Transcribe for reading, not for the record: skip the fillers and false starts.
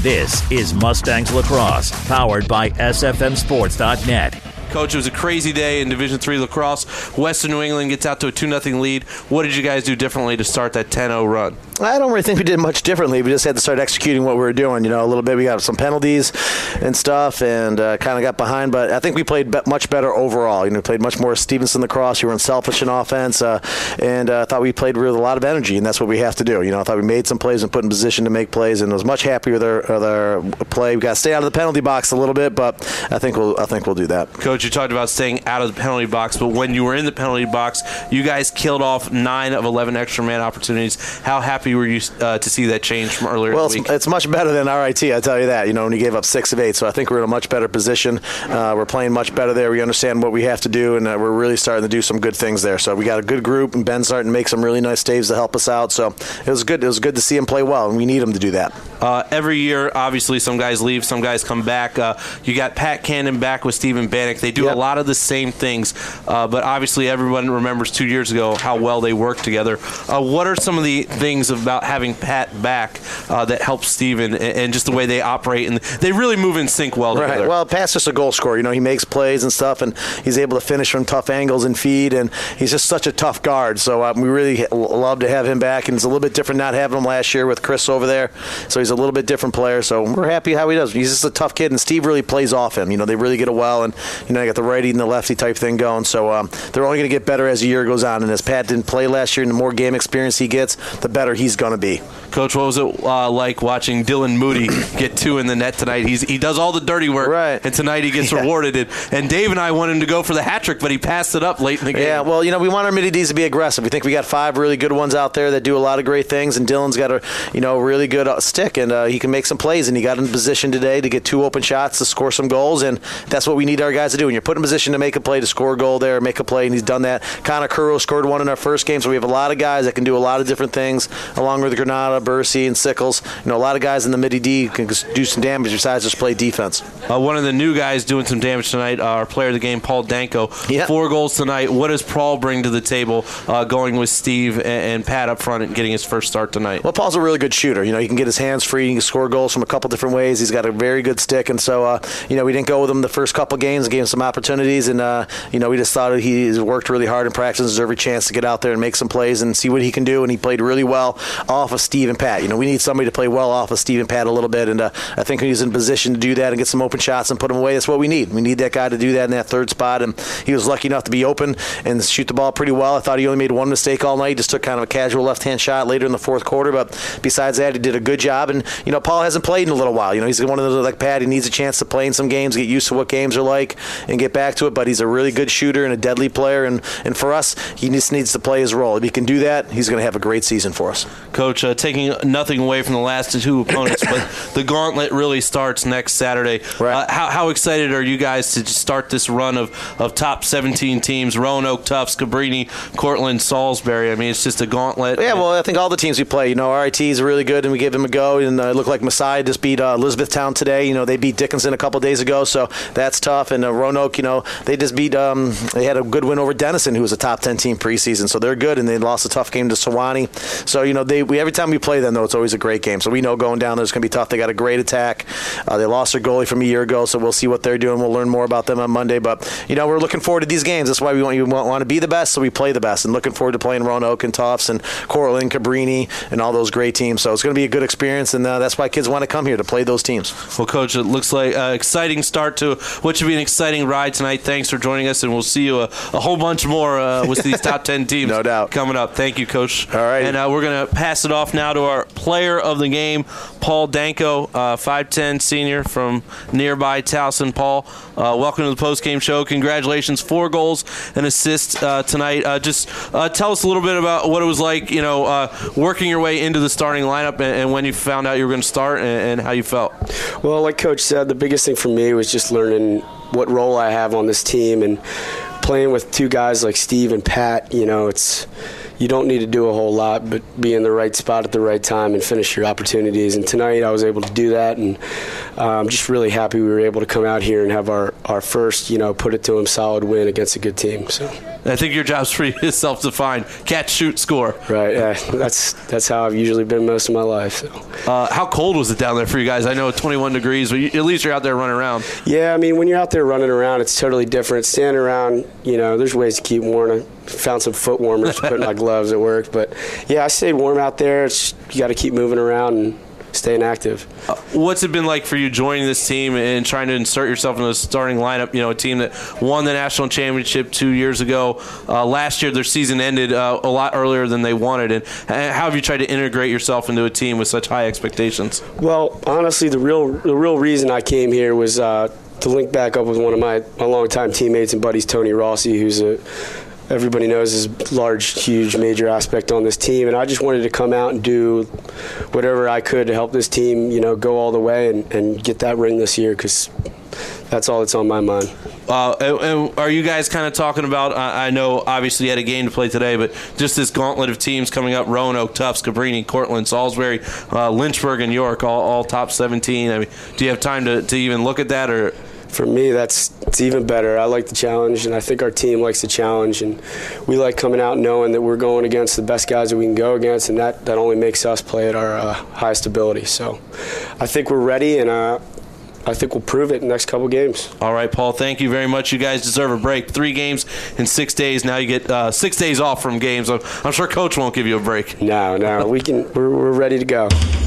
This is Mustangs Lacrosse, powered by SFMSports.net. Coach, it was a crazy day in Division III lacrosse. Western New England gets out to a 2-0 lead. What did you guys do differently to start that 10-0 run? I don't really think we did much differently. We just had to start executing what we were doing. A little bit. We got some penalties and stuff, and kind of got behind. But I think we played much better overall. We played much more Stevenson lacrosse. We were unselfish in offense, and I thought we played with a lot of energy, and that's what we have to do. I thought we made some plays and put in position to make plays, and I was much happier with our play. We got to stay out of the penalty box a little bit, but I think we'll do that. Coach, you talked about staying out of the penalty box, but when you were in the penalty box, you guys killed off 9 of 11 extra man opportunities. How happy were you to see that change from earlier in the week? It's much better than RIT, I tell you that. When you gave up 6 of 8, so I think we're in a much better position. We're playing much better there. We understand what we have to do, and we're really starting to do some good things there. So we got a good group, and Ben's starting to make some really nice saves to help us out. So it was good. It was good to see him play well, and we need him to do that. Every year, obviously, some guys leave, some guys come back. You got Pat Cannon back with Stephen Bannock. They do a lot of the same things, but obviously everyone remembers 2 years ago how well they worked together. What are some of the things about having Pat back that helps Stephen and just the way they operate, and they really move in sync well together? Right. Well, Pat's just a goal scorer. He makes plays and stuff, and he's able to finish from tough angles and feed, and he's just such a tough guard. So we really love to have him back, and it's a little bit different not having him last year with Chris over there. So he's a little bit different player. So we're happy how he does. He's just a tough kid, and Steve really plays off him. They really get it well, and they got the righty and the lefty type thing going. So they're only going to get better as the year goes on. And as Pat didn't play last year, and the more game experience he gets, the better he's going to be. Coach, what was it like watching Dylan Moody get 2 in the net tonight? He does all the dirty work, right, and tonight he gets rewarded. And Dave and I wanted him to go for the hat trick, but he passed it up late in the game. Yeah, well, we want our mid-Ds to be aggressive. We think we got 5 really good ones out there that do a lot of great things, and Dylan's got a really good stick, and he can make some plays. And he got in position today to get 2 open shots to score some goals, and that's what we need our guys to do. When you're put in position to make a play, to score a goal there, make a play, and he's done that. Connor Curro scored 1 in our first game, so we have a lot of guys that can do a lot of different things, along with Granada, Bursey, and Sickles. A lot of guys in the mid-D can do some damage besides just play defense. One of the new guys doing some damage tonight, our player of the game, Paul Danko. 4 goals tonight. What does Paul bring to the table going with Steve and Pat up front and getting his first start tonight? Well, Paul's a really good shooter. He can get his hands free. He can score goals from a couple different ways. He's got a very good stick, and so we didn't go with him the first couple games and gave him some opportunities, and we just thought he's worked really hard in practice and deserves every chance to get out there and make some plays and see what he can do, and he played really well off of Steve and Pat. We need somebody to play well off of Steve and Pat a little bit, and I think he's in position to do that and get some open shots and put them away. That's what we need. We need that guy to do that in that third spot, and he was lucky enough to be open and shoot the ball pretty well. I thought he only made 1 mistake all night. He just took kind of a casual left-hand shot later in the fourth quarter, but besides that, he did a good job. And Paul hasn't played in a little while. He's one of those like Pat. He needs a chance to play in some games, get used to what games are like, and get back to it. But he's a really good shooter and a deadly player, and for us, he just needs to play his role. If he can do that, he's going to have a great season for us. Coach, taking nothing away from the last 2 opponents, but the gauntlet really starts next Saturday. Right. How excited are you guys to start this run of top 17 teams? Roanoke, Tufts, Cabrini, Cortland, Salisbury. It's just a gauntlet. Yeah, well, I think all the teams we play, RIT is really good, and we give them a go. And it looked like Messiah just beat Elizabethtown today. They beat Dickinson a couple days ago, so that's tough. And Roanoke, they just beat. They had a good win over Denison, who was a top 10 team preseason, so they're good. And they lost a tough game to Sewanee. So every time we play them, though, it's always a great game. So we know going down there is going to be tough. They got a great attack. They lost their goalie from a year ago, so we'll see what they're doing. We'll learn more about them on Monday. But we're looking forward to these games. That's why we want to be the best, so we play the best. And looking forward to playing Roanoke and Tufts and Cortland, Cabrini, and all those great teams. So it's going to be a good experience, and that's why kids want to come here to play those teams. Well, Coach, it looks like an exciting start to what should be an exciting ride tonight. Thanks for joining us, and we'll see you a whole bunch more with these top 10 teams. No doubt. Coming up. Thank you, Coach. All right. And we're going to pass it off now to our player of the game, Paul Danko, 5'10" senior from nearby Towson. Paul, welcome to the post-game show. Congratulations, 4 goals and assists tonight. Just tell us a little bit about what it was like, working your way into the starting lineup and when you found out you were going to start and how you felt. Well, like Coach said, the biggest thing for me was just learning what role I have on this team, and playing with 2 guys like Steve and Pat. You don't need to do a whole lot, but be in the right spot at the right time and finish your opportunities. And tonight I was able to do that, and I'm just really happy we were able to come out here and have our first, put it to them, solid win against a good team. So. I think your job's pretty self-defined. Catch, shoot, score. Right. Yeah. That's how I've usually been most of my life. So. How cold was it down there for you guys? I know 21 degrees, but at least you're out there running around. Yeah, I mean, when you're out there running around, it's totally different. Standing around, there's ways to keep warm. I found some foot warmers to put in my gloves at work. But, yeah, I stayed warm out there. You got to keep moving around and staying active. What's it been like for you joining this team and trying to insert yourself in the starting lineup? A team that won the national championship 2 years ago. Last year, their season ended a lot earlier than they wanted. And how have you tried to integrate yourself into a team with such high expectations? Well, honestly, the real reason I came here was to link back up with one of my longtime teammates and buddies, Tony Rossi, who's everybody knows is a large, huge, major aspect on this team. And I just wanted to come out and do whatever I could to help this team, go all the way and get that ring this year, because that's all that's on my mind. And are you guys kind of talking about, I know obviously you had a game to play today, but just this gauntlet of teams coming up, Roanoke, Tufts, Cabrini, Cortland, Salisbury, Lynchburg, and York, all top 17. I mean, do you have time to even look at that? Or for me, it's even better. I like the challenge, and I think our team likes the challenge, and we like coming out knowing that we're going against the best guys that we can go against, and that only makes us play at our highest ability. So I think we're ready, and I think we'll prove it in the next couple games. All right, Paul, thank you very much. You guys deserve a break. 3 games in 6 days. Now you get 6 days off from games. I'm sure Coach won't give you a break. No, we're ready to go.